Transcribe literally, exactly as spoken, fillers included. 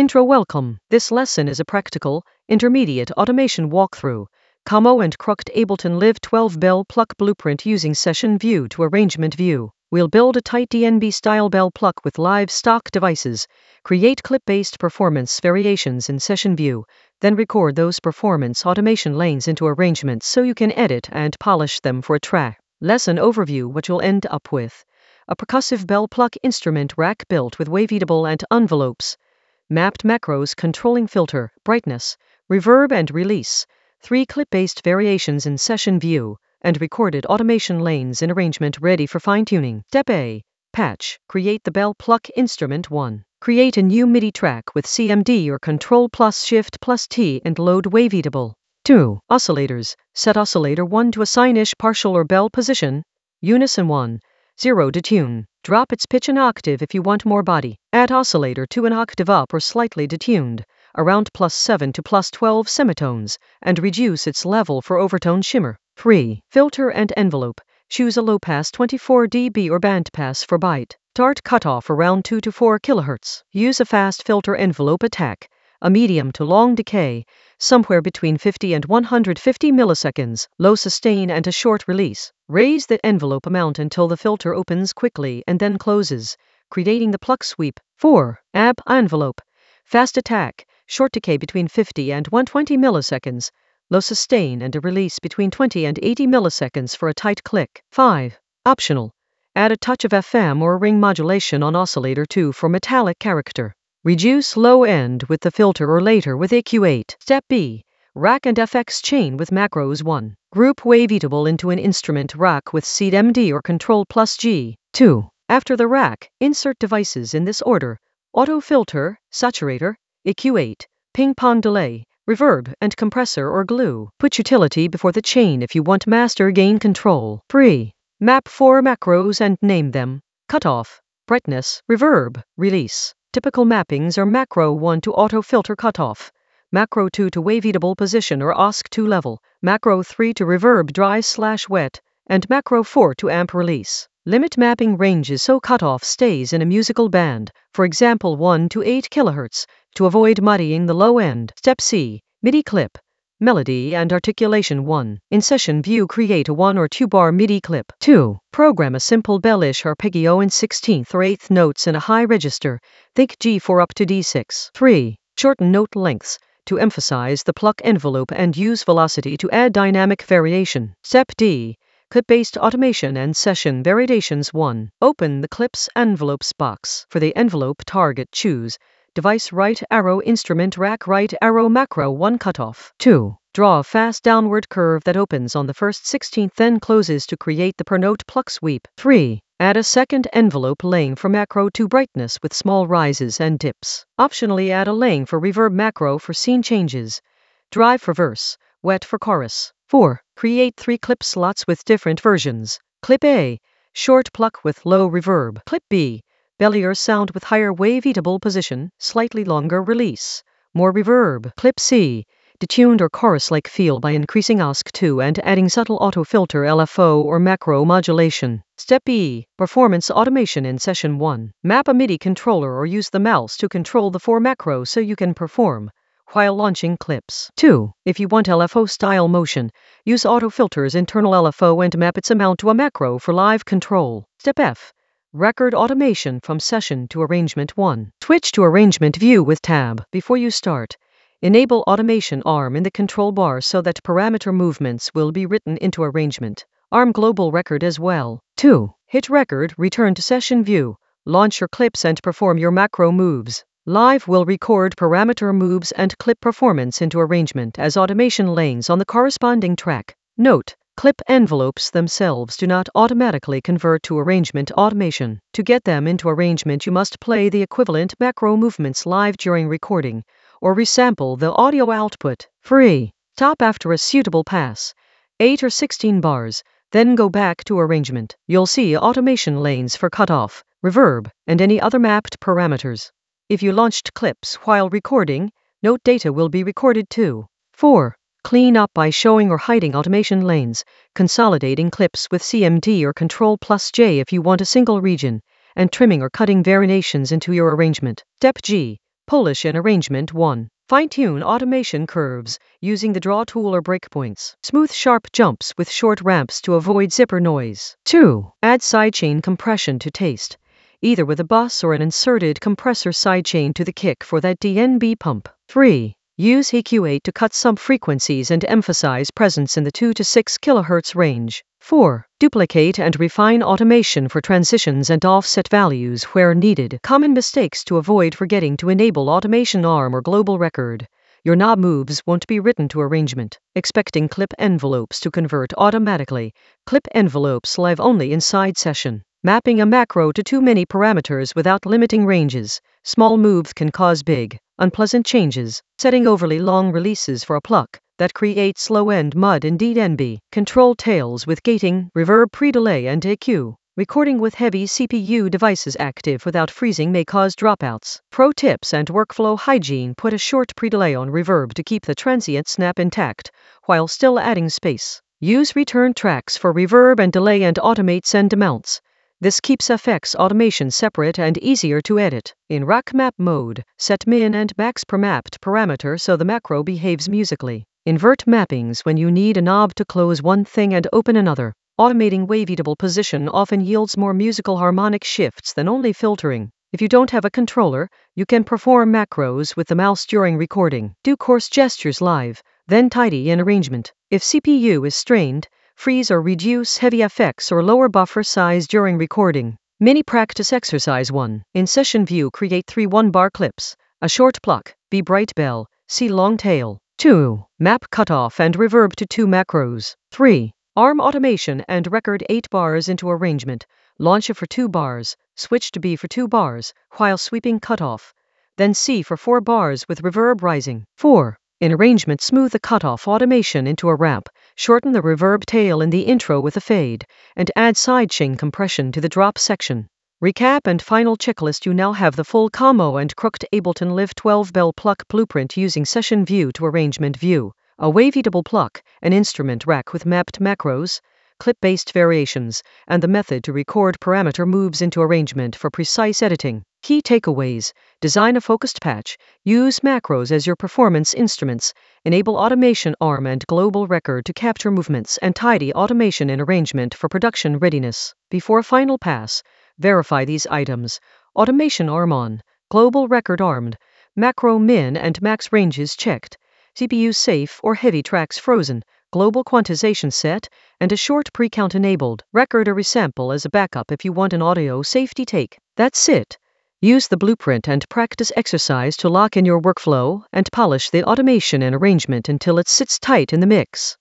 Intro. Welcome. This lesson is a practical, intermediate automation walkthrough. Camo and Crooked Ableton Live twelve bell pluck blueprint using session view to arrangement view. We'll build a tight D N B style bell pluck with live stock devices, create clip-based performance variations in session view, then record those performance automation lanes into arrangements so you can edit and polish them for a track. Lesson overview. What you'll end up with: a percussive bell pluck instrument rack built with waveatable and envelopes, mapped macros controlling filter, brightness, reverb and release, three clip-based variations in session view, and recorded automation lanes in arrangement ready for fine-tuning. Step A. Patch. Create the bell pluck instrument. one. Create a new MIDI track with C M D or Control plus Shift plus T and load waveatable. two. Oscillators. Set oscillator one to a sine-ish partial or bell position. Unison one. zero detune. Drop its pitch an octave if you want more body. Add oscillator to an octave up or slightly detuned, around plus seven to plus twelve semitones, and reduce its level for overtone shimmer. three. Filter and envelope. Choose a low pass twenty-four decibels or band pass for byte. Start cutoff around two to four kilohertz. Use a fast filter envelope attack, a medium to long decay, somewhere between fifty and one hundred fifty milliseconds, low sustain and a short release. Raise the envelope amount until the filter opens quickly and then closes, creating the pluck sweep. four. A B envelope. Fast attack, short decay between fifty and one hundred twenty milliseconds, low sustain and a release between twenty and eighty milliseconds for a tight click. five. Optional. Add a touch of F M or ring modulation on oscillator two for metallic character. Reduce low end with the filter or later with E Q eight. Step B. Rack and F X chain with macros. one. Group waveatable into an instrument rack with C M D or Control plus G. two. After the rack, insert devices in this order: auto filter, saturator, E Q eight, ping pong delay, reverb, and compressor or glue. Put utility before the chain if you want master gain control. three. Map four macros and name them: cutoff, brightness, reverb, release. Typical mappings are macro one to auto filter cutoff, macro two to waveatable position or O S C two level, macro three to reverb dry slash wet, and macro four to amp release. Limit mapping ranges so cutoff stays in a musical band, for example one to eight kilohertz, to avoid muddying the low end. Step C. MIDI clip. Melody and articulation. one. In session view, create a one or two bar MIDI clip. two. Program a simple bellish arpeggio in sixteenth or eighth notes in a high register, think G four up to D six. three. Shorten note lengths to emphasize the pluck envelope and use velocity to add dynamic variation. Step D. Clip-based automation and session variations. one. Open the clips envelopes box. For the envelope target, choose device right arrow, instrument rack right arrow, macro one cutoff. two. Draw a fast downward curve that opens on the first sixteenth then closes to create the per note pluck sweep. three. Add a second envelope lane for macro two brightness with small rises and dips. Optionally add a lane for reverb macro for scene changes. Dry for verse, wet for chorus. four. Create three clip slots with different versions. Clip A. Short pluck with low reverb. Clip B. Bellier sound with higher waveatable position, slightly longer release, more reverb. Clip C. Detuned or chorus-like feel by increasing O S C two and adding subtle auto filter L F O or macro modulation. Step E. Performance automation in session one. Map a MIDI controller or use the mouse to control the four macros so you can perform while launching clips. two. If you want L F O style motion, use auto filter's internal L F O and map its amount to a macro for live control. Step F. Record automation from session to arrangement. one. Switch to arrangement view with tab. Before you start, enable automation arm in the control bar so that parameter movements will be written into arrangement. Arm global record as well. two. Hit record, return to session view, launch your clips and perform your macro moves. Live will record parameter moves and clip performance into arrangement as automation lanes on the corresponding track. Note: clip envelopes themselves do not automatically convert to arrangement automation. To get them into arrangement, you must play the equivalent macro movements live during recording, or resample the audio output. three. Stop after a suitable pass, eight or sixteen bars, then go back to arrangement. You'll see automation lanes for cutoff, reverb, and any other mapped parameters. If you launched clips while recording, note data will be recorded too. four. Clean up by showing or hiding automation lanes, consolidating clips with C M D or Control plus J if you want a single region, and trimming or cutting variations into your arrangement. Step G. Polish in arrangement one. Fine-tune automation curves using the draw tool or breakpoints. Smooth sharp jumps with short ramps to avoid zipper noise. two. Add sidechain compression to taste, either with a bus or an inserted compressor sidechain to the kick for that D N B pump. three. Use E Q eight to cut sub-frequencies and emphasize presence in the two to six kilohertz range. four. Duplicate and refine automation for transitions and offset values where needed. Common mistakes to avoid: forgetting to enable automation arm or global record. Your knob moves won't be written to arrangement. Expecting clip envelopes to convert automatically. Clip envelopes live only inside session. Mapping a macro to too many parameters without limiting ranges. Small moves can cause big, unpleasant changes. Setting overly long releases for a pluck that creates low-end mud in D N B. Control tails with gating, reverb pre-delay and E Q. Recording with heavy C P U devices active without freezing may cause dropouts. Pro tips and workflow hygiene: put a short pre-delay on reverb to keep the transient snap intact while still adding space. Use return tracks for reverb and delay and automate send amounts. This keeps F X automation separate and easier to edit. In rack map mode, set min and max per mapped parameter so the macro behaves musically. Invert mappings when you need a knob to close one thing and open another. Automating waveatable position often yields more musical harmonic shifts than only filtering. If you don't have a controller, you can perform macros with the mouse during recording. Do coarse gestures live, then tidy in arrangement. If C P U is strained, freeze or reduce heavy F X or lower buffer size during recording. Mini practice exercise one. In session view, create three one-bar clips. A short pluck, B bright bell, C long tail. two. Map cutoff and reverb to two macros. three. Arm automation and record eight bars into arrangement. Launch A for two bars, switch to B for two bars, while sweeping cutoff. Then C for four bars with reverb rising. four. In arrangement, smooth the cutoff automation into a ramp, shorten the reverb tail in the intro with a fade, and add sidechain compression to the drop section. Recap and final checklist: you now have the full Camo and Crooked Ableton Live twelve bell pluck blueprint using session view to arrangement view, a waveatable pluck, an instrument rack with mapped macros, clip-based variations, and the method to record parameter moves into arrangement for precise editing. Key takeaways: design a focused patch, use macros as your performance instruments, enable automation arm and global record to capture movements, and tidy automation in arrangement for production readiness. Before final pass, verify these items: automation arm on, global record armed, macro min and max ranges checked, C P U safe or heavy tracks frozen, global quantization set, and a short pre-count enabled. Record a resample as a backup if you want an audio safety take. That's it. Use the blueprint and practice exercise to lock in your workflow and polish the automation and arrangement until it sits tight in the mix.